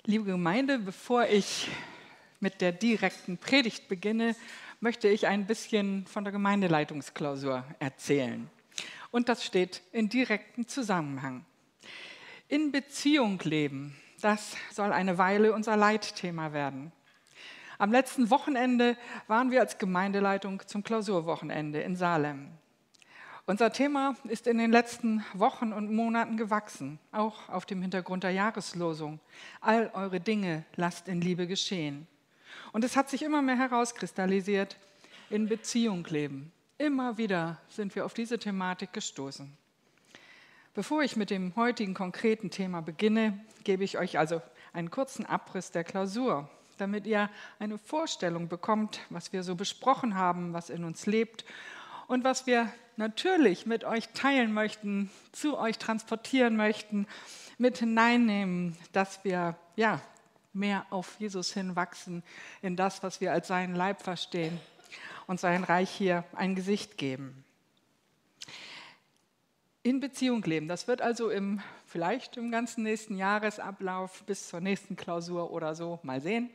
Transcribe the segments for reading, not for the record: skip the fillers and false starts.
Liebe Gemeinde, bevor ich mit der direkten Predigt beginne, möchte ich ein bisschen von der Gemeindeleitungsklausur erzählen. Und das steht in direktem Zusammenhang. In Beziehung leben, das soll eine Weile unser Leitthema werden. Am letzten Wochenende waren wir als Gemeindeleitung zum Klausurwochenende in Salem. Unser Thema ist in den letzten Wochen und Monaten gewachsen, auch auf dem Hintergrund der Jahreslosung. All eure Dinge lasst in Liebe geschehen. Und es hat sich immer mehr herauskristallisiert, in Beziehung leben. Immer wieder sind wir auf diese Thematik gestoßen. Bevor ich mit dem heutigen konkreten Thema beginne, gebe ich euch also einen kurzen Abriss der Klausur, damit ihr eine Vorstellung bekommt, was wir so besprochen haben, was in uns lebt und was wir natürlich mit euch teilen möchten, zu euch transportieren möchten, mit hineinnehmen, dass wir mehr auf Jesus hinwachsen, in das, was wir als seinen Leib verstehen und sein Reich hier ein Gesicht geben. In Beziehung leben, das wird also vielleicht im ganzen nächsten Jahresablauf bis zur nächsten Klausur oder so, mal sehen,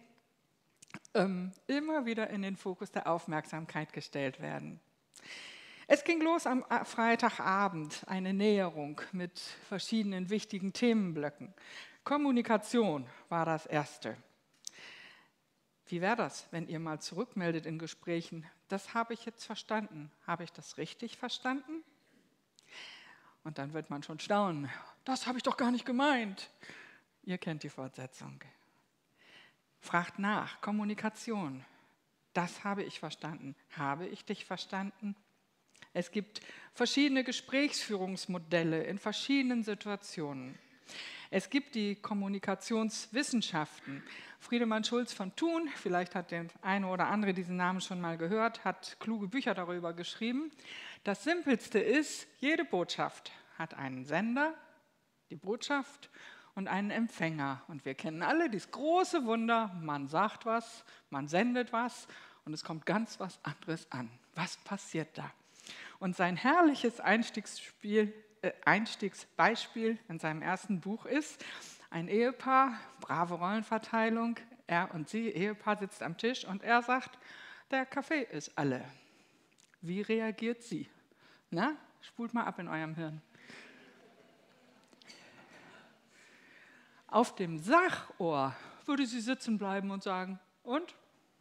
immer wieder in den Fokus der Aufmerksamkeit gestellt werden. Es ging los am Freitagabend, eine Näherung mit verschiedenen wichtigen Themenblöcken. Kommunikation war das erste. Wie wäre das, wenn ihr mal zurückmeldet in Gesprächen? Das habe ich jetzt verstanden. Habe ich das richtig verstanden? Und dann wird man schon staunen. Das habe ich doch gar nicht gemeint. Ihr kennt die Fortsetzung. Fragt nach, Kommunikation. Das habe ich verstanden. Habe ich dich verstanden? Es gibt verschiedene Gesprächsführungsmodelle in verschiedenen Situationen. Es gibt die Kommunikationswissenschaften. Friedemann Schulz von Thun, vielleicht hat der eine oder andere diesen Namen schon mal gehört, hat kluge Bücher darüber geschrieben. Das Simpelste ist, jede Botschaft hat einen Sender, die Botschaft, und einen Empfänger. Und wir kennen alle dieses große Wunder, man sagt was, man sendet was und es kommt ganz was anderes an. Was passiert da? Und sein herrliches Einstiegsbeispiel in seinem ersten Buch ist ein Ehepaar, brave Rollenverteilung, er und sie, Ehepaar sitzt am Tisch und er sagt, der Kaffee ist alle. Wie reagiert sie? Na, spult mal ab in eurem Hirn. Auf dem Sachohr würde sie sitzen bleiben und sagen, und?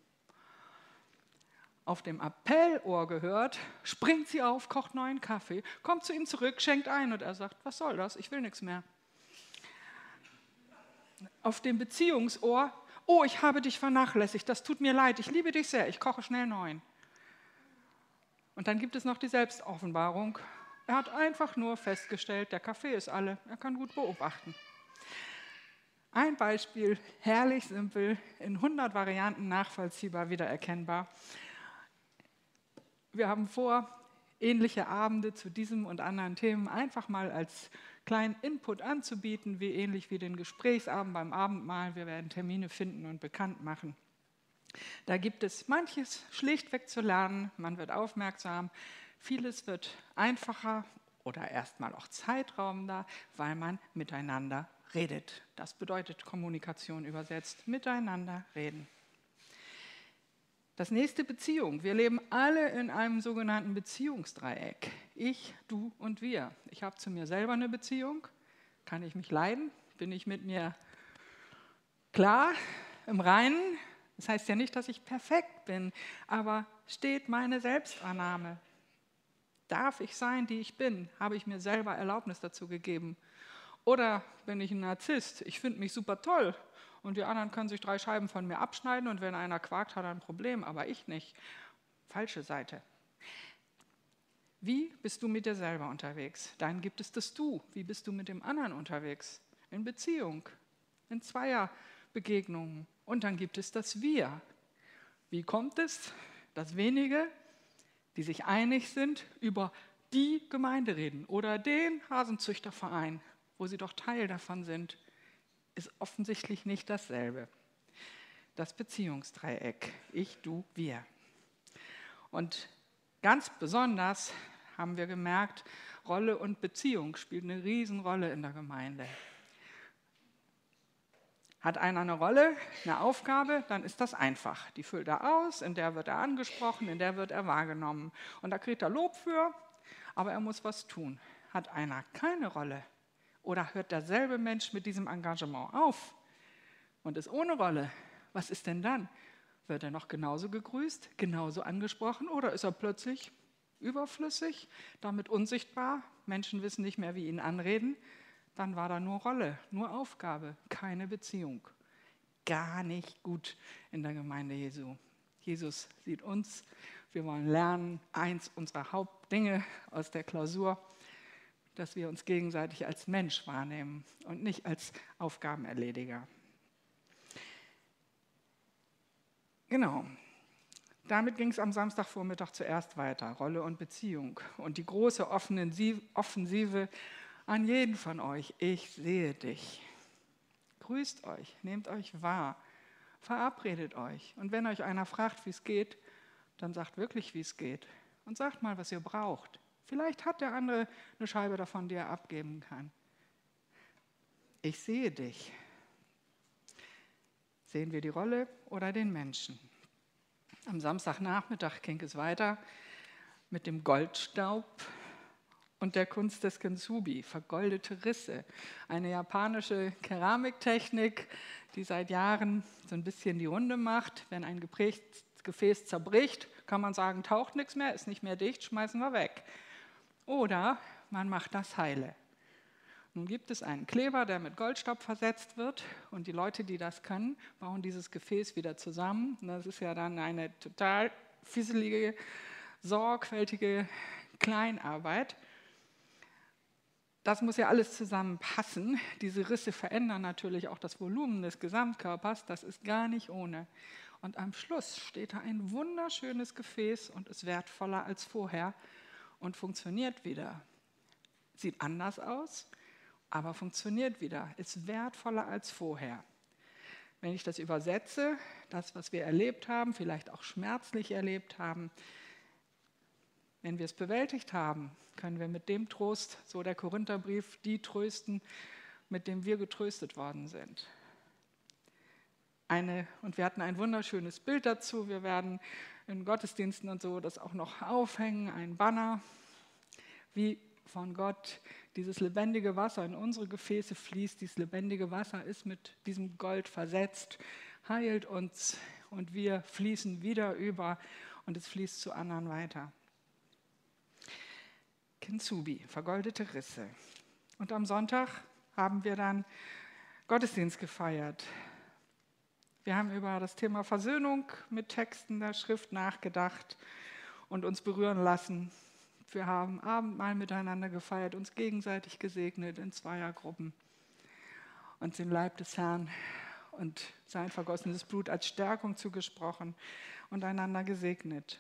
Auf dem Appellohr gehört, springt sie auf, kocht neuen Kaffee, kommt zu ihm zurück, schenkt ein und er sagt, was soll das, ich will nichts mehr. Auf dem Beziehungsohr, oh, ich habe dich vernachlässigt, das tut mir leid, ich liebe dich sehr, ich koche schnell neuen. Und dann gibt es noch die Selbstoffenbarung. Er hat einfach nur festgestellt, der Kaffee ist alle, er kann gut beobachten. Ein Beispiel, herrlich simpel, in 100 Varianten nachvollziehbar, wiedererkennbar. Wir haben vor, ähnliche Abende zu diesem und anderen Themen einfach mal als kleinen Input anzubieten, ähnlich wie den Gesprächsabend beim Abendmahl. Wir werden Termine finden und bekannt machen. Da gibt es manches schlichtweg zu lernen, man wird aufmerksam, vieles wird einfacher oder erstmal auch zeitraubender, weil man miteinander redet. Das bedeutet Kommunikation übersetzt, miteinander reden. Das nächste Beziehung. Wir leben alle in einem sogenannten Beziehungsdreieck. Ich, du und wir. Ich habe zu mir selber eine Beziehung. Kann ich mich leiden? Bin ich mit mir klar, im Reinen? Das heißt ja nicht, dass ich perfekt bin, aber steht meine Selbstannahme? Darf ich sein, die ich bin? Habe ich mir selber Erlaubnis dazu gegeben? Oder bin ich ein Narzisst? Ich finde mich super toll und die anderen können sich 3 Scheiben von mir abschneiden und wenn einer quakt, hat er ein Problem, aber ich nicht. Falsche Seite. Wie bist du mit dir selber unterwegs? Dann gibt es das Du. Wie bist du mit dem anderen unterwegs? In Beziehung, in Zweierbegegnungen. Und dann gibt es das Wir. Wie kommt es, dass wenige, die sich einig sind, über die Gemeinde reden oder den Hasenzüchterverein, wo sie doch Teil davon sind, ist offensichtlich nicht dasselbe. Das Beziehungsdreieck, ich, du, wir. Und ganz besonders haben wir gemerkt, Rolle und Beziehung spielt eine Riesenrolle in der Gemeinde. Hat einer eine Rolle, eine Aufgabe, dann ist das einfach. Die füllt er aus, in der wird er angesprochen, in der wird er wahrgenommen. Und da kriegt er Lob für, aber er muss was tun. Hat einer keine Rolle oder hört derselbe Mensch mit diesem Engagement auf und ist ohne Rolle, was ist denn dann? Wird er noch genauso gegrüßt, genauso angesprochen oder ist er plötzlich überflüssig, damit unsichtbar? Menschen wissen nicht mehr, wie ihn anreden. Dann war da nur Rolle, nur Aufgabe, keine Beziehung. Gar nicht gut in der Gemeinde Jesu. Jesus sieht uns, wir wollen lernen, eins unserer Hauptdinge aus der Klausur, dass wir uns gegenseitig als Mensch wahrnehmen und nicht als Aufgabenerlediger. Genau. Damit ging es am Samstagvormittag zuerst weiter, Rolle und Beziehung. Und die große Offensive an jeden von euch, ich sehe dich. Grüßt euch, nehmt euch wahr, verabredet euch. Und wenn euch einer fragt, wie es geht, dann sagt wirklich, wie es geht. Und sagt mal, was ihr braucht. Vielleicht hat der andere eine Scheibe davon, die er abgeben kann. Ich sehe dich. Sehen wir die Rolle oder den Menschen? Am Samstagnachmittag ging es weiter mit dem Goldstaub und der Kunst des Kintsugi, vergoldete Risse. Eine japanische Keramiktechnik, die seit Jahren so ein bisschen die Runde macht. Wenn ein Gefäß zerbricht, kann man sagen, taucht nichts mehr, ist nicht mehr dicht, schmeißen wir weg. Oder man macht das heile. Nun gibt es einen Kleber, der mit Goldstaub versetzt wird und die Leute, die das können, bauen dieses Gefäß wieder zusammen. Und das ist ja dann eine total fisselige, sorgfältige Kleinarbeit. Das muss ja alles zusammenpassen. Diese Risse verändern natürlich auch das Volumen des Gesamtkörpers. Das ist gar nicht ohne. Und am Schluss steht da ein wunderschönes Gefäß und ist wertvoller als vorher und funktioniert wieder. Sieht anders aus, aber funktioniert wieder, ist wertvoller als vorher. Wenn ich das übersetze, das, was wir erlebt haben, vielleicht auch schmerzlich erlebt haben, wenn wir es bewältigt haben, können wir mit dem Trost, so der Korintherbrief, die trösten, mit dem wir getröstet worden sind. Und wir hatten ein wunderschönes Bild dazu. Wir werden in Gottesdiensten und so das auch noch aufhängen, ein Banner, wie von Gott dieses lebendige Wasser in unsere Gefäße fließt. Dieses lebendige Wasser ist mit diesem Gold versetzt, heilt uns und wir fließen wieder über und es fließt zu anderen weiter. Kintsugi, vergoldete Risse. Und am Sonntag haben wir dann Gottesdienst gefeiert. Wir haben über das Thema Versöhnung mit Texten der Schrift nachgedacht und uns berühren lassen. Wir haben Abendmahl miteinander gefeiert, uns gegenseitig gesegnet in Zweiergruppen und den Leib des Herrn und sein vergossenes Blut als Stärkung zugesprochen und einander gesegnet.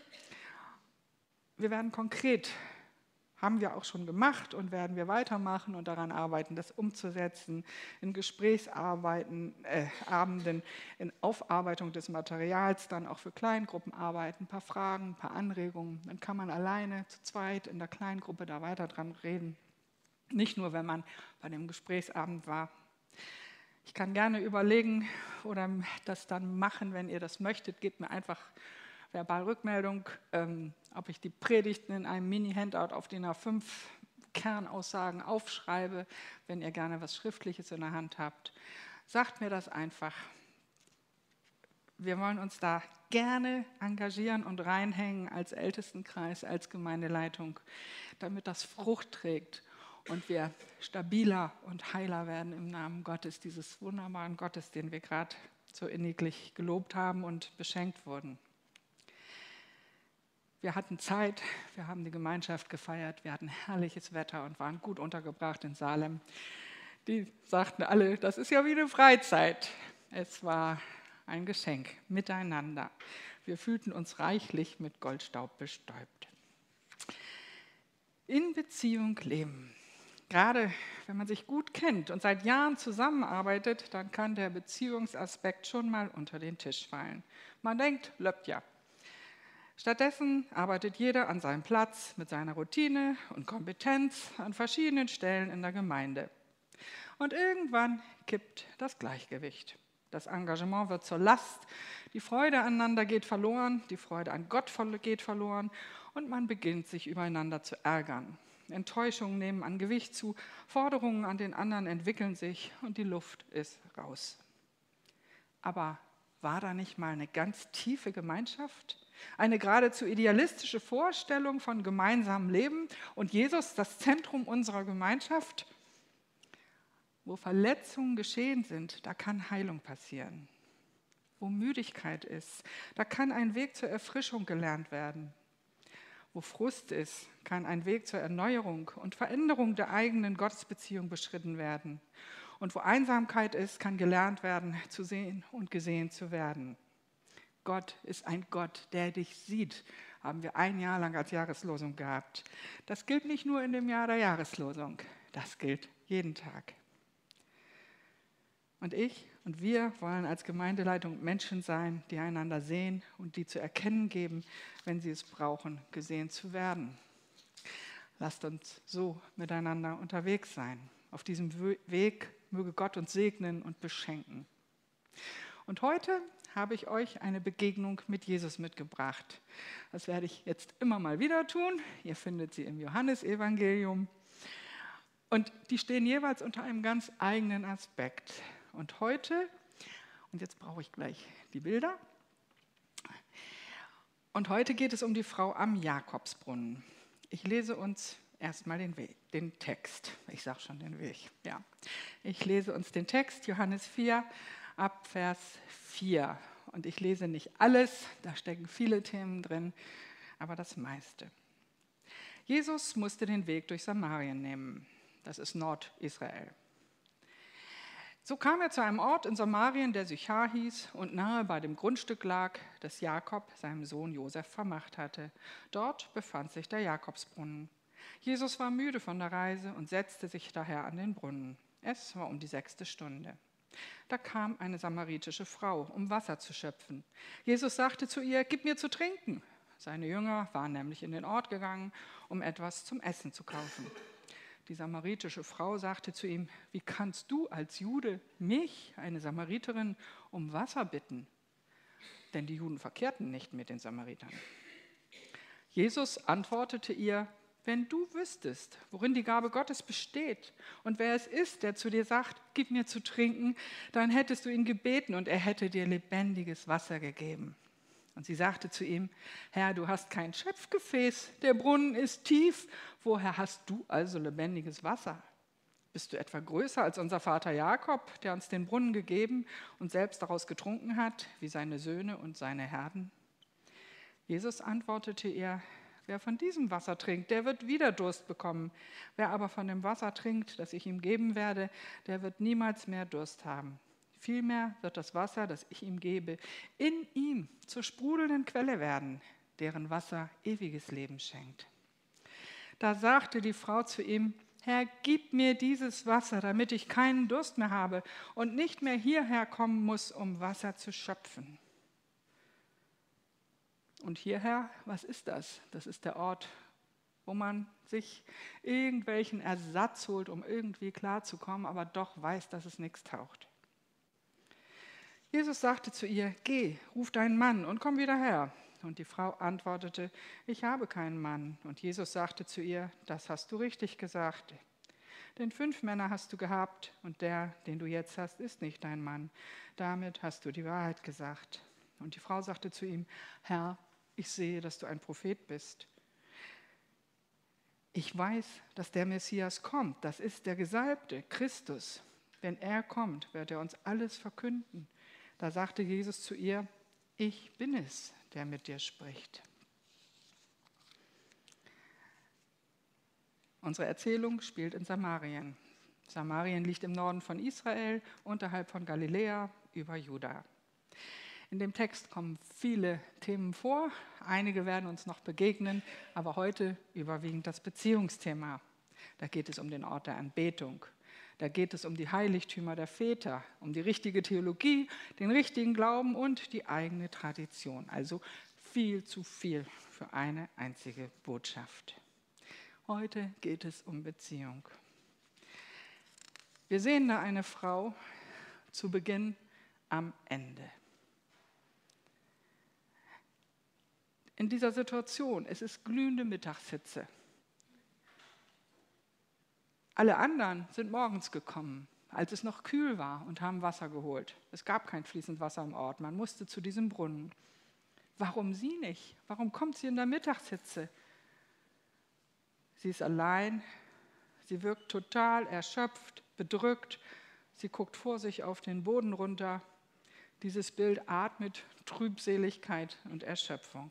Wir werden konkret, haben wir auch schon gemacht und werden wir weitermachen und daran arbeiten, das umzusetzen, in Gesprächsabenden, in Aufarbeitung des Materials, dann auch für Kleingruppenarbeiten, ein paar Fragen, ein paar Anregungen. Dann kann man alleine, zu zweit in der Kleingruppe da weiter dran reden. Nicht nur, wenn man bei dem Gesprächsabend war. Ich kann gerne überlegen oder das dann machen, wenn ihr das möchtet. Gebt mir einfach verbal Rückmeldung, ob ich die Predigten in einem Mini-Handout auf DIN A5 Kernaussagen aufschreibe, wenn ihr gerne was Schriftliches in der Hand habt. Sagt mir das einfach. Wir wollen uns da gerne engagieren und reinhängen als Ältestenkreis, als Gemeindeleitung, damit das Frucht trägt und wir stabiler und heiler werden im Namen Gottes, dieses wunderbaren Gottes, den wir gerade so inniglich gelobt haben und beschenkt wurden. Wir hatten Zeit, wir haben die Gemeinschaft gefeiert, wir hatten herrliches Wetter und waren gut untergebracht in Salem. Die sagten alle, das ist ja wie eine Freizeit. Es war ein Geschenk miteinander. Wir fühlten uns reichlich mit Goldstaub bestäubt. In Beziehung leben. Gerade wenn man sich gut kennt und seit Jahren zusammenarbeitet, dann kann der Beziehungsaspekt schon mal unter den Tisch fallen. Man denkt, läuft ja. Stattdessen arbeitet jeder an seinem Platz mit seiner Routine und Kompetenz an verschiedenen Stellen in der Gemeinde. Und irgendwann kippt das Gleichgewicht. Das Engagement wird zur Last, die Freude aneinander geht verloren, die Freude an Gott geht verloren und man beginnt sich übereinander zu ärgern. Enttäuschungen nehmen an Gewicht zu, Forderungen an den anderen entwickeln sich und die Luft ist raus. Aber war da nicht mal eine ganz tiefe Gemeinschaft? Eine geradezu idealistische Vorstellung von gemeinsamem Leben und Jesus das Zentrum unserer Gemeinschaft? Wo Verletzungen geschehen sind, da kann Heilung passieren. Wo Müdigkeit ist, da kann ein Weg zur Erfrischung gelernt werden. Wo Frust ist, kann ein Weg zur Erneuerung und Veränderung der eigenen Gottesbeziehung beschritten werden. Und wo Einsamkeit ist, kann gelernt werden, zu sehen und gesehen zu werden. Gott ist ein Gott, der dich sieht, haben wir ein Jahr lang als Jahreslosung gehabt. Das gilt nicht nur in dem Jahr der Jahreslosung, das gilt jeden Tag. Und ich und wir wollen als Gemeindeleitung Menschen sein, die einander sehen und die zu erkennen geben, wenn sie es brauchen, gesehen zu werden. Lasst uns so miteinander unterwegs sein. Auf diesem Weg möge Gott uns segnen und beschenken. Und heute habe ich euch eine Begegnung mit Jesus mitgebracht. Das werde ich jetzt immer mal wieder tun. Ihr findet sie im Johannesevangelium. Und die stehen jeweils unter einem ganz eigenen Aspekt. Und heute, und jetzt brauche ich gleich die Bilder, und heute geht es um die Frau am Jakobsbrunnen. Ich lese uns erstmal den Text. Ich sage schon den Weg. Ja. Ich lese uns den Text, Johannes 4, ab Vers 4. Und ich lese nicht alles, da stecken viele Themen drin, aber das meiste. Jesus musste den Weg durch Samarien nehmen. Das ist Nordisrael. So kam er zu einem Ort in Samarien, der Sychar hieß und nahe bei dem Grundstück lag, das Jakob seinem Sohn Josef vermacht hatte. Dort befand sich der Jakobsbrunnen. Jesus war müde von der Reise und setzte sich daher an den Brunnen. Es war um die 6. Stunde. Da kam eine samaritische Frau, um Wasser zu schöpfen. Jesus sagte zu ihr: Gib mir zu trinken. Seine Jünger waren nämlich in den Ort gegangen, um etwas zum Essen zu kaufen. Die samaritische Frau sagte zu ihm: Wie kannst du als Jude mich, eine Samariterin, um Wasser bitten? Denn die Juden verkehrten nicht mit den Samaritern. Jesus antwortete ihr: Wenn du wüsstest, worin die Gabe Gottes besteht und wer es ist, der zu dir sagt: Gib mir zu trinken, dann hättest du ihn gebeten und er hätte dir lebendiges Wasser gegeben. Und sie sagte zu ihm: Herr, du hast kein Schöpfgefäß, der Brunnen ist tief. Woher hast du also lebendiges Wasser? Bist du etwa größer als unser Vater Jakob, der uns den Brunnen gegeben und selbst daraus getrunken hat, wie seine Söhne und seine Herden? Jesus antwortete ihr: Wer von diesem Wasser trinkt, der wird wieder Durst bekommen. Wer aber von dem Wasser trinkt, das ich ihm geben werde, der wird niemals mehr Durst haben. Vielmehr wird das Wasser, das ich ihm gebe, in ihm zur sprudelnden Quelle werden, deren Wasser ewiges Leben schenkt. Da sagte die Frau zu ihm: Herr, gib mir dieses Wasser, damit ich keinen Durst mehr habe und nicht mehr hierher kommen muss, um Wasser zu schöpfen. Und hierher, was ist das? Das ist der Ort, wo man sich irgendwelchen Ersatz holt, um irgendwie klarzukommen, aber doch weiß, dass es nichts taugt. Jesus sagte zu ihr: Geh, ruf deinen Mann und komm wieder her. Und die Frau antwortete: Ich habe keinen Mann. Und Jesus sagte zu ihr: Das hast du richtig gesagt. Denn 5 Männer hast du gehabt und der, den du jetzt hast, ist nicht dein Mann. Damit hast du die Wahrheit gesagt. Und die Frau sagte zu ihm: Herr, ich sehe, dass du ein Prophet bist. Ich weiß, dass der Messias kommt. Das ist der Gesalbte, Christus. Wenn er kommt, wird er uns alles verkünden. Da sagte Jesus zu ihr: Ich bin es, der mit dir spricht. Unsere Erzählung spielt in Samarien. Samarien liegt im Norden von Israel, unterhalb von Galiläa, über Juda. In dem Text kommen viele Themen vor. Einige werden uns noch begegnen, aber heute überwiegend das Beziehungsthema. Da geht es um den Ort der Anbetung. Da geht es um die Heiligtümer der Väter, um die richtige Theologie, den richtigen Glauben und die eigene Tradition. Also viel zu viel für eine einzige Botschaft. Heute geht es um Beziehung. Wir sehen da eine Frau zu Beginn am Ende. In dieser Situation, es ist glühende Mittagshitze. Alle anderen sind morgens gekommen, als es noch kühl war, und haben Wasser geholt. Es gab kein fließendes Wasser im Ort, man musste zu diesem Brunnen. Warum sie nicht? Warum kommt sie in der Mittagshitze? Sie ist allein, sie wirkt total erschöpft, bedrückt, sie guckt vor sich auf den Boden runter. Dieses Bild atmet Trübseligkeit und Erschöpfung.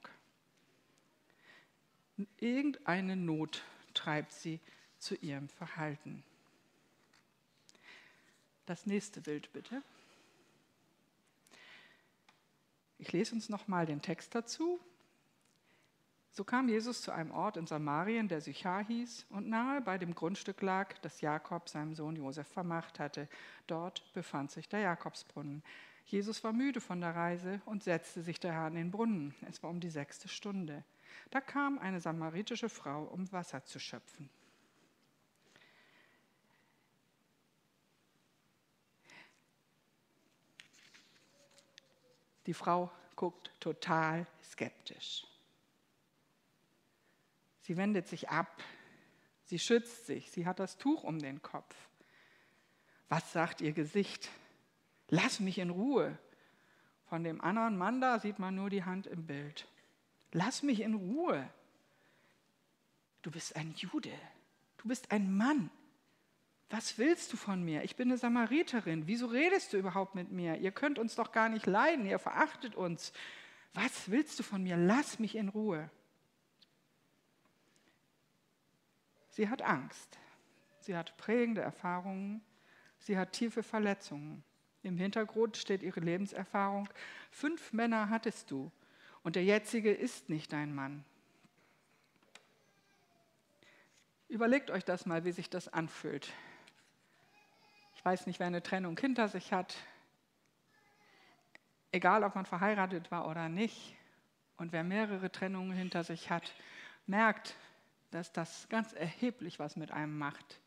Irgendeine Not treibt sie zu ihrem Verhalten. Das nächste Bild bitte. Ich lese uns nochmal den Text dazu. So kam Jesus zu einem Ort in Samarien, der Sychar hieß und nahe bei dem Grundstück lag, das Jakob seinem Sohn Josef vermacht hatte. Dort befand sich der Jakobsbrunnen. Jesus war müde von der Reise und setzte sich daher an den Brunnen. Es war um die 6. Stunde. Da kam eine samaritische Frau, um Wasser zu schöpfen. Die Frau guckt total skeptisch. Sie wendet sich ab, sie schützt sich, sie hat das Tuch um den Kopf. Was sagt ihr Gesicht? Lass mich in Ruhe. Von dem anderen Mann da sieht man nur die Hand im Bild. Lass mich in Ruhe. Du bist ein Jude, du bist ein Mann. Was willst du von mir? Ich bin eine Samariterin. Wieso redest du überhaupt mit mir? Ihr könnt uns doch gar nicht leiden, ihr verachtet uns. Was willst du von mir? Lass mich in Ruhe. Sie hat Angst, sie hat prägende Erfahrungen, sie hat tiefe Verletzungen. Im Hintergrund steht ihre Lebenserfahrung. 5 Männer hattest du und der jetzige ist nicht dein Mann. Überlegt euch das mal, wie sich das anfühlt. Ich weiß nicht, wer eine Trennung hinter sich hat, egal ob man verheiratet war oder nicht, und wer mehrere Trennungen hinter sich hat, merkt, dass das ganz erheblich was mit einem macht.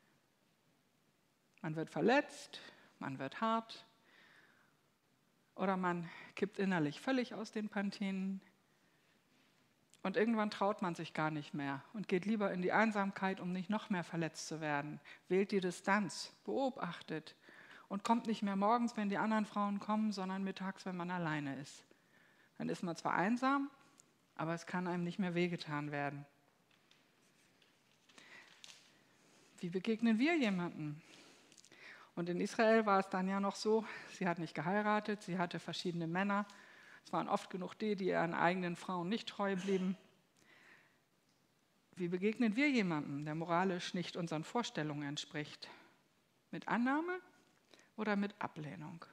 Man wird verletzt, man wird hart oder man kippt innerlich völlig aus den Pantinen und irgendwann traut man sich gar nicht mehr und geht lieber in die Einsamkeit, um nicht noch mehr verletzt zu werden, wählt die Distanz, beobachtet und kommt nicht mehr morgens, wenn die anderen Frauen kommen, sondern mittags, wenn man alleine ist. Dann ist man zwar einsam, aber es kann einem nicht mehr wehgetan werden. Wie begegnen wir jemandem? Und in Israel war es dann ja noch so, sie hat nicht geheiratet, sie hatte verschiedene Männer. Es waren oft genug die ihren eigenen Frauen nicht treu blieben. Wie begegnen wir jemandem, der moralisch nicht unseren Vorstellungen entspricht? Mit Annahme oder mit Ablehnung?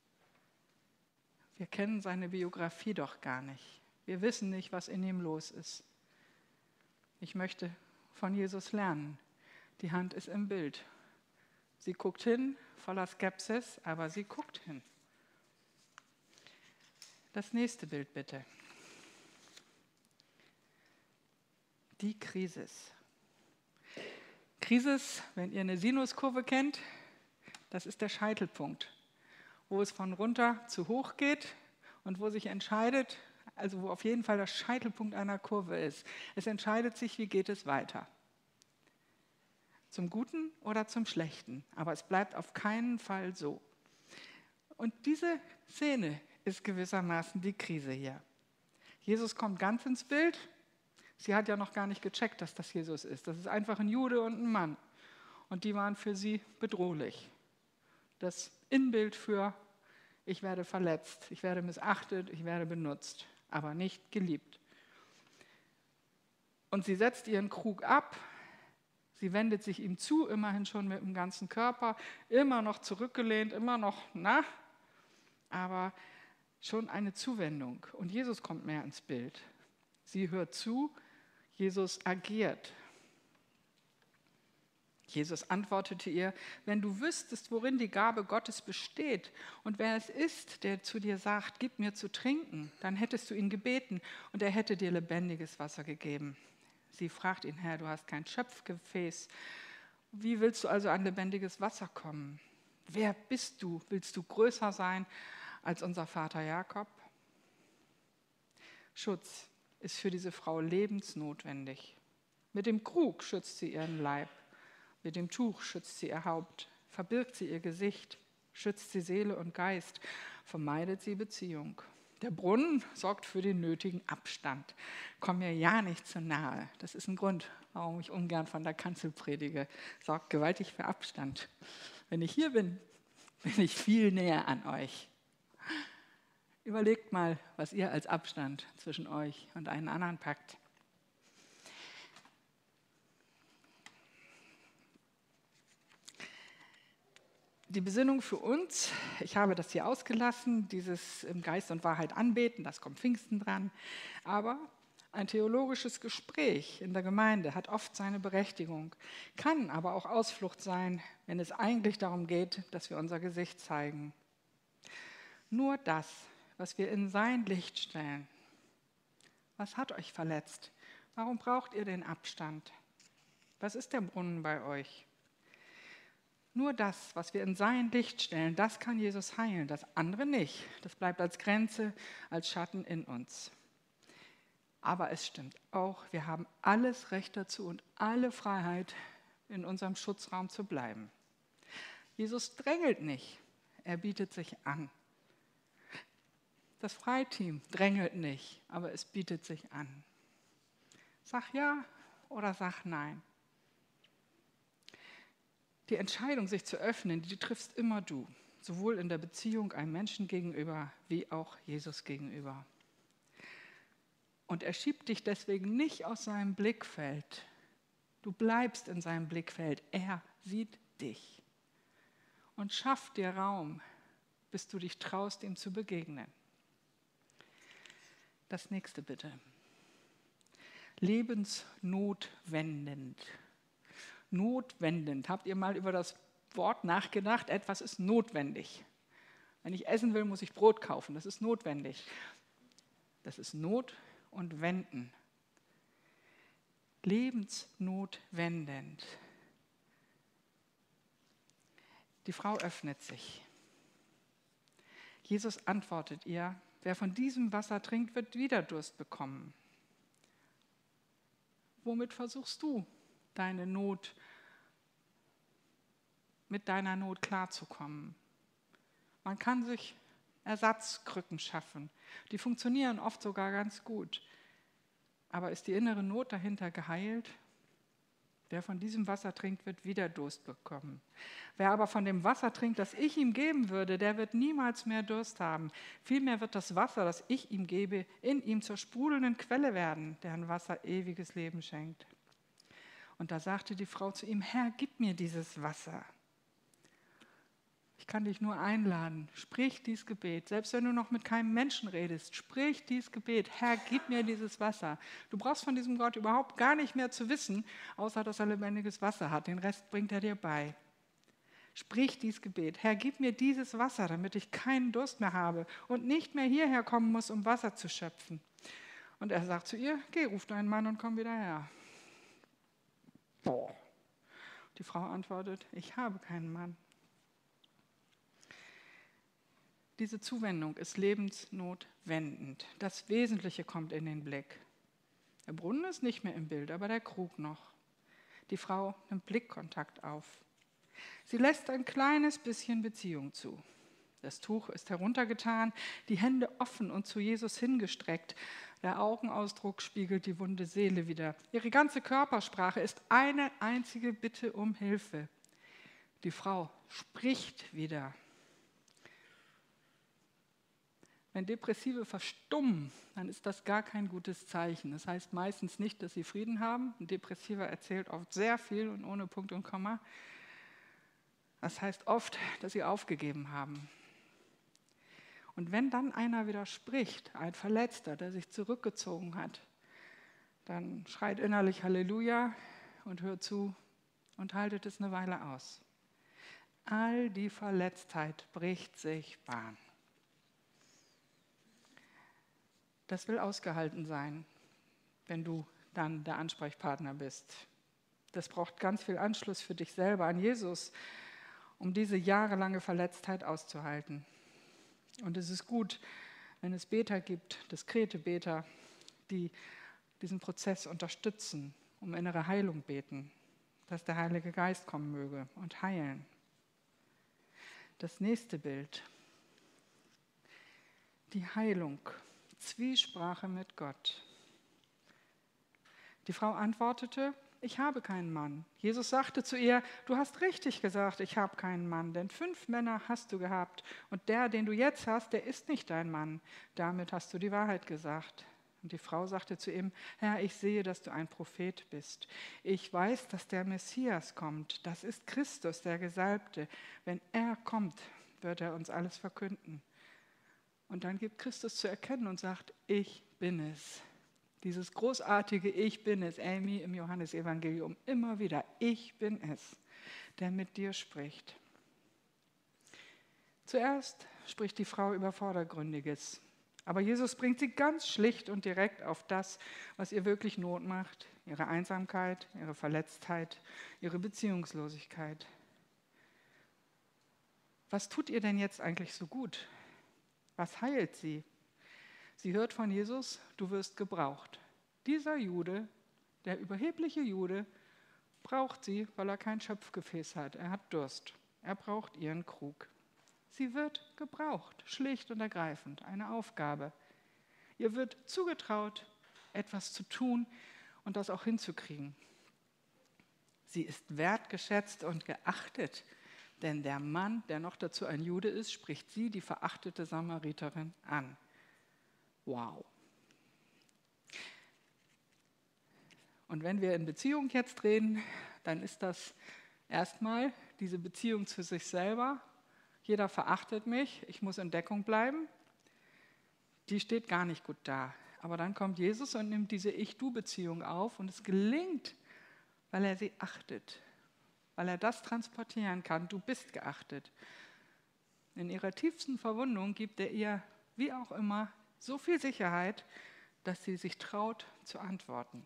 Wir kennen seine Biografie doch gar nicht. Wir wissen nicht, was in ihm los ist. Ich möchte von Jesus lernen. Die Hand ist im Bild. Sie guckt hin, voller Skepsis, aber sie guckt hin. Das nächste Bild bitte. Die Krisis. Krisis, wenn ihr eine Sinuskurve kennt, das ist der Scheitelpunkt, wo es von runter zu hoch geht und wo sich entscheidet, also wo auf jeden Fall der Scheitelpunkt einer Kurve ist. Es entscheidet sich, wie geht es weiter. Zum Guten oder zum Schlechten, aber es bleibt auf keinen Fall so. Und diese Szene ist gewissermaßen die Krise hier. Jesus kommt ganz ins Bild. Sie hat ja noch gar nicht gecheckt, dass das Jesus ist. Das ist einfach ein Jude und ein Mann. Und die waren für sie bedrohlich. Das Inbild für, ich werde verletzt, ich werde missachtet, ich werde benutzt, aber nicht geliebt. Und sie setzt ihren Krug ab. Sie wendet sich ihm zu, immerhin schon mit dem ganzen Körper, immer noch zurückgelehnt, immer noch, aber schon eine Zuwendung. Und Jesus kommt mehr ins Bild. Sie hört zu, Jesus agiert. Jesus antwortete ihr, wenn du wüsstest, worin die Gabe Gottes besteht und wer es ist, der zu dir sagt, gib mir zu trinken, dann hättest du ihn gebeten und er hätte dir lebendiges Wasser gegeben. Sie fragt ihn, Herr, du hast kein Schöpfgefäß Wie willst du also an lebendiges Wasser kommen? Wer bist du? Willst du größer sein als unser Vater Jakob? Schutz ist für diese Frau lebensnotwendig. Mit dem Krug schützt sie ihren Leib, mit dem Tuch schützt sie ihr Haupt, verbirgt sie ihr Gesicht, schützt sie Seele und Geist, vermeidet sie Beziehung. Der Brunnen sorgt für den nötigen Abstand. Komm mir ja nicht zu nahe. Das ist ein Grund, warum ich ungern von der Kanzel predige. Sorgt gewaltig für Abstand. Wenn ich hier bin, bin ich viel näher an euch. Überlegt mal, was ihr als Abstand zwischen euch und einen anderen packt. Die Besinnung für uns, ich habe das hier ausgelassen, dieses im Geist und Wahrheit anbeten, das kommt Pfingsten dran. Aber ein theologisches Gespräch in der Gemeinde hat oft seine Berechtigung, kann aber auch Ausflucht sein, wenn es eigentlich darum geht, dass wir unser Gesicht zeigen. Nur das, was wir in sein Licht stellen. Was hat euch verletzt? Warum braucht ihr den Abstand? Was ist der Brunnen bei euch? Nur das, was wir in sein Licht stellen, das kann Jesus heilen, das andere nicht. Das bleibt als Grenze, als Schatten in uns. Aber es stimmt auch, wir haben alles Recht dazu und alle Freiheit, in unserem Schutzraum zu bleiben. Jesus drängelt nicht, er bietet sich an. Das Freiteam drängelt nicht, aber es bietet sich an. Sag ja oder sag nein. Die Entscheidung, sich zu öffnen, die triffst immer du, sowohl in der Beziehung einem Menschen gegenüber, wie auch Jesus gegenüber. Und er schiebt dich deswegen nicht aus seinem Blickfeld. Du bleibst in seinem Blickfeld. Er sieht dich. Und schafft dir Raum, bis du dich traust, ihm zu begegnen. Das nächste bitte. Lebensnotwendend. Notwendend. Habt ihr mal über das Wort nachgedacht? Etwas ist notwendig. Wenn ich essen will, muss ich Brot kaufen. Das ist notwendig. Das ist Not und Wenden. Lebensnotwendend. Die Frau öffnet sich. Jesus antwortet ihr, wer von diesem Wasser trinkt, wird wieder Durst bekommen. Womit versuchst du, mit deiner Not klarzukommen? Man kann sich Ersatzkrücken schaffen. Die funktionieren oft sogar ganz gut. Aber ist die innere Not dahinter geheilt? Wer von diesem Wasser trinkt, wird wieder Durst bekommen. Wer aber von dem Wasser trinkt, das ich ihm geben würde, der wird niemals mehr Durst haben. Vielmehr wird das Wasser, das ich ihm gebe, in ihm zur sprudelnden Quelle werden, deren Wasser ewiges Leben schenkt. Und da sagte die Frau zu ihm, Herr, gib mir dieses Wasser. Ich kann dich nur einladen, sprich dieses Gebet. Selbst wenn du noch mit keinem Menschen redest, sprich dieses Gebet. Herr, gib mir dieses Wasser. Du brauchst von diesem Gott überhaupt gar nicht mehr zu wissen, außer dass er lebendiges Wasser hat. Den Rest bringt er dir bei. Sprich dieses Gebet. Herr, gib mir dieses Wasser, damit ich keinen Durst mehr habe und nicht mehr hierher kommen muss, um Wasser zu schöpfen. Und er sagt zu ihr, geh, ruf deinen Mann und komm wieder her. Boah. Die Frau antwortet, ich habe keinen Mann. Diese Zuwendung ist lebensnotwendend. Das Wesentliche kommt in den Blick. Der Brunnen ist nicht mehr im Bild, aber der Krug noch. Die Frau nimmt Blickkontakt auf. Sie lässt ein kleines bisschen Beziehung zu. Das Tuch ist heruntergetan, die Hände offen und zu Jesus hingestreckt. Der Augenausdruck spiegelt die wunde Seele wider. Ihre ganze Körpersprache ist eine einzige Bitte um Hilfe. Die Frau spricht wieder. Wenn Depressive verstummen, dann ist das gar kein gutes Zeichen. Das heißt meistens nicht, dass sie Frieden haben. Ein Depressiver erzählt oft sehr viel und ohne Punkt und Komma. Das heißt oft, dass sie aufgegeben haben. Und wenn dann einer widerspricht, ein Verletzter, der sich zurückgezogen hat, dann schreit innerlich Halleluja und hört zu und haltet es eine Weile aus. All die Verletztheit bricht sich Bahn. Das will ausgehalten sein, wenn du dann der Ansprechpartner bist. Das braucht ganz viel Anschluss für dich selber an Jesus, um diese jahrelange Verletztheit auszuhalten. Und es ist gut, wenn es Beter gibt, diskrete Beter, die diesen Prozess unterstützen, um innere Heilung beten, dass der Heilige Geist kommen möge und heilen. Das nächste Bild. Die Heilung, Zwiesprache mit Gott. Die Frau antwortete, ich habe keinen Mann. Jesus sagte zu ihr, du hast richtig gesagt, ich habe keinen Mann, denn 5 Männer hast du gehabt und der, den du jetzt hast, der ist nicht dein Mann. Damit hast du die Wahrheit gesagt. Und die Frau sagte zu ihm, Herr, ich sehe, dass du ein Prophet bist. Ich weiß, dass der Messias kommt. Das ist Christus, der Gesalbte. Wenn er kommt, wird er uns alles verkünden. Und dann gibt Christus zu erkennen und sagt, ich bin es. Dieses großartige Ich bin es, Amy im Johannesevangelium, immer wieder, ich bin es, der mit dir spricht. Zuerst spricht die Frau über Vordergründiges, aber Jesus bringt sie ganz schlicht und direkt auf das, was ihr wirklich Not macht, ihre Einsamkeit, ihre Verletztheit, ihre Beziehungslosigkeit. Was tut ihr denn jetzt eigentlich so gut? Was heilt sie? Sie hört von Jesus, du wirst gebraucht. Dieser Jude, der überhebliche Jude, braucht sie, weil er kein Schöpfgefäß hat. Er hat Durst. Er braucht ihren Krug. Sie wird gebraucht, schlicht und ergreifend, eine Aufgabe. Ihr wird zugetraut, etwas zu tun und das auch hinzukriegen. Sie ist wertgeschätzt und geachtet, denn der Mann, der noch dazu ein Jude ist, spricht sie, die verachtete Samariterin, an. Wow. Und wenn wir in Beziehung jetzt reden, dann ist das erstmal diese Beziehung zu sich selber. Jeder verachtet mich, ich muss in Deckung bleiben. Die steht gar nicht gut da. Aber dann kommt Jesus und nimmt diese Ich-Du-Beziehung auf und es gelingt, weil er sie achtet, weil er das transportieren kann. Du bist geachtet. In ihrer tiefsten Verwundung gibt er ihr, wie auch immer, so viel Sicherheit, dass sie sich traut zu antworten.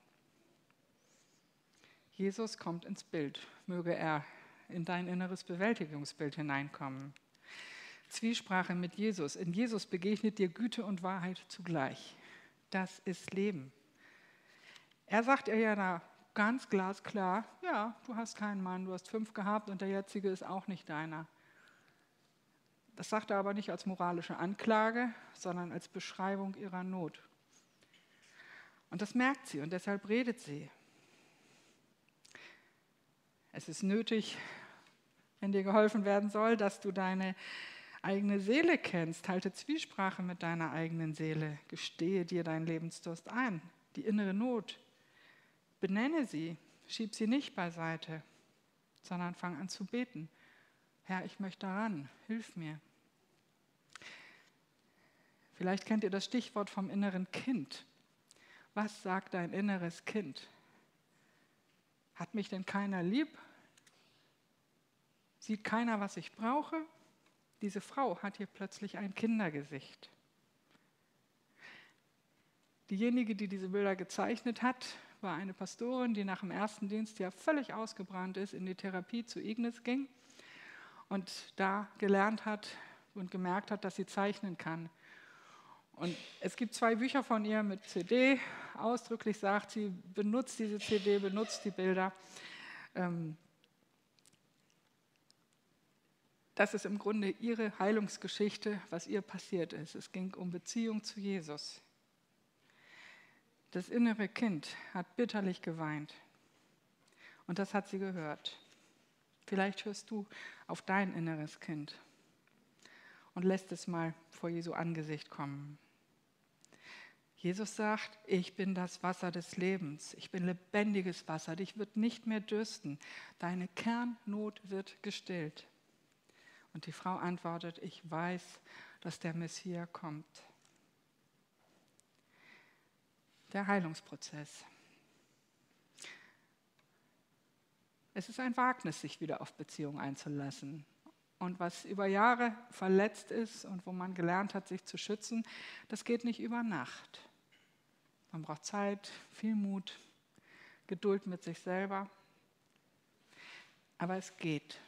Jesus kommt ins Bild. Möge er in dein inneres Bewältigungsbild hineinkommen. Zwiesprache mit Jesus. In Jesus begegnet dir Güte und Wahrheit zugleich. Das ist Leben. Er sagt ihr ja da ganz glasklar, ja, du hast keinen Mann, du hast 5 gehabt und der jetzige ist auch nicht deiner. Das sagt er aber nicht als moralische Anklage, sondern als Beschreibung ihrer Not. Und das merkt sie und deshalb redet sie. Es ist nötig, wenn dir geholfen werden soll, dass du deine eigene Seele kennst. Halte Zwiesprache mit deiner eigenen Seele. Gestehe dir deinen Lebensdurst ein, die innere Not. Benenne sie, schieb sie nicht beiseite, sondern fang an zu beten. Herr, ich möchte daran, hilf mir. Vielleicht kennt ihr das Stichwort vom inneren Kind. Was sagt dein inneres Kind? Hat mich denn keiner lieb? Sieht keiner, was ich brauche? Diese Frau hat hier plötzlich ein Kindergesicht. Diejenige, die diese Bilder gezeichnet hat, war eine Pastorin, die nach dem ersten Dienst ja völlig ausgebrannt ist, in die Therapie zu Ignis ging und da gelernt hat und gemerkt hat, dass sie zeichnen kann. Und es gibt 2 Bücher von ihr mit CD. Ausdrücklich sagt sie, benutzt diese CD, benutzt die Bilder. Das ist im Grunde ihre Heilungsgeschichte, was ihr passiert ist. Es ging um Beziehung zu Jesus. Das innere Kind hat bitterlich geweint. Und das hat sie gehört. Vielleicht hörst du auf dein inneres Kind und lässt es mal vor Jesu Angesicht kommen. Jesus sagt, ich bin das Wasser des Lebens. Ich bin lebendiges Wasser. Dich wird nicht mehr dürsten. Deine Kernnot wird gestillt. Und die Frau antwortet, ich weiß, dass der Messias kommt. Der Heilungsprozess. Es ist ein Wagnis, sich wieder auf Beziehung einzulassen. Und was über Jahre verletzt ist und wo man gelernt hat, sich zu schützen, das geht nicht über Nacht. Man braucht Zeit, viel Mut, Geduld mit sich selber. Aber es geht.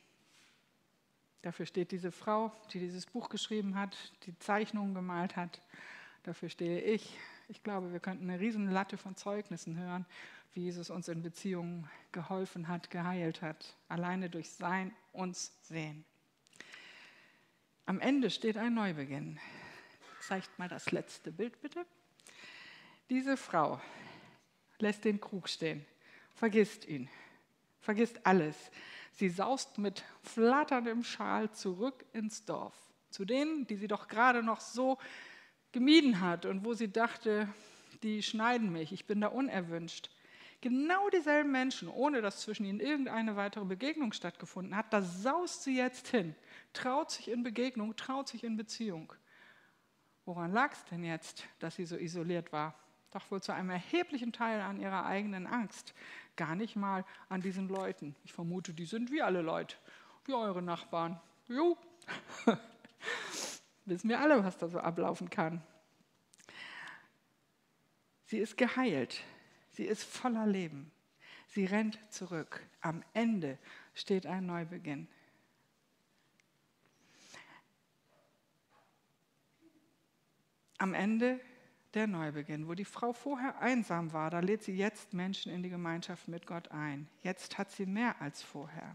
Dafür steht diese Frau, die dieses Buch geschrieben hat, die Zeichnungen gemalt hat. Dafür stehe ich. Ich glaube, wir könnten eine riesen Latte von Zeugnissen hören, wie Jesus uns in Beziehungen geholfen hat, geheilt hat. Alleine durch sein uns sehen. Am Ende steht ein Neubeginn. Zeigt mal das letzte Bild bitte. Diese Frau lässt den Krug stehen, vergisst ihn, vergisst alles. Sie saust mit flatterndem Schal zurück ins Dorf, zu denen, die sie doch gerade noch so gemieden hat und wo sie dachte, die schneiden mich, ich bin da unerwünscht. Genau dieselben Menschen, ohne dass zwischen ihnen irgendeine weitere Begegnung stattgefunden hat, da saust sie jetzt hin, traut sich in Begegnung, traut sich in Beziehung. Woran lag es denn jetzt, dass sie so isoliert war? Doch wohl zu einem erheblichen Teil an ihrer eigenen Angst, gar nicht mal an diesen Leuten. Ich vermute, die sind wie alle Leute, wie eure Nachbarn. Jo, wissen wir alle, was da so ablaufen kann. Sie ist geheilt, sie ist voller Leben, sie rennt zurück. Am Ende steht ein Neubeginn. Am Ende der Neubeginn, wo die Frau vorher einsam war, da lädt sie jetzt Menschen in die Gemeinschaft mit Gott ein. Jetzt hat sie mehr als vorher.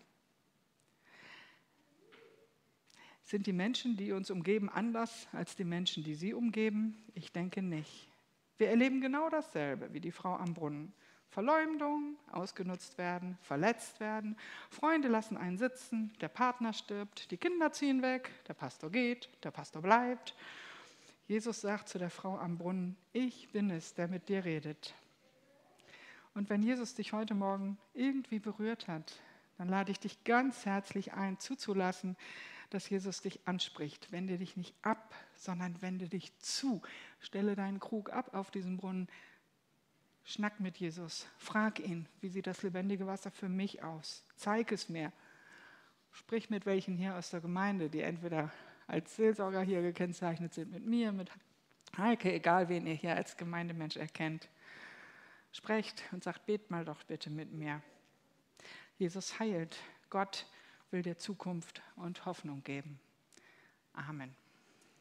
Sind die Menschen, die uns umgeben, anders als die Menschen, die sie umgeben? Ich denke nicht. Wir erleben genau dasselbe wie die Frau am Brunnen. Verleumdung, ausgenutzt werden, verletzt werden, Freunde lassen einen sitzen, der Partner stirbt, die Kinder ziehen weg, der Pastor geht, der Pastor bleibt. Jesus sagt zu der Frau am Brunnen, ich bin es, der mit dir redet. Und wenn Jesus dich heute Morgen irgendwie berührt hat, dann lade ich dich ganz herzlich ein, zuzulassen, dass Jesus dich anspricht. Wende dich nicht ab, sondern wende dich zu. Stelle deinen Krug ab auf diesen Brunnen. Schnack mit Jesus. Frag ihn, wie sieht das lebendige Wasser für mich aus? Zeig es mir. Sprich mit welchen hier aus der Gemeinde, die entweder als Seelsorger hier gekennzeichnet sind, mit mir, mit Heike, egal wen ihr hier als Gemeindemensch erkennt. Sprecht und sagt, bet mal doch bitte mit mir. Jesus heilt. Gott will dir Zukunft und Hoffnung geben. Amen.